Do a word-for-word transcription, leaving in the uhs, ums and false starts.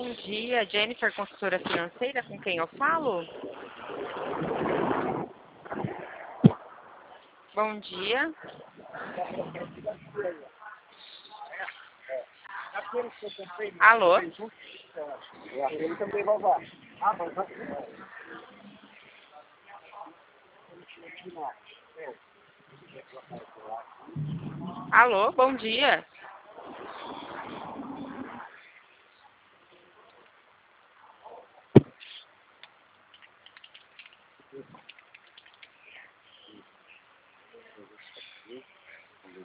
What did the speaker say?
Bom dia, Jennifer, consultora financeira, com quem eu falo? Bom dia. Alô? Alô, bom dia.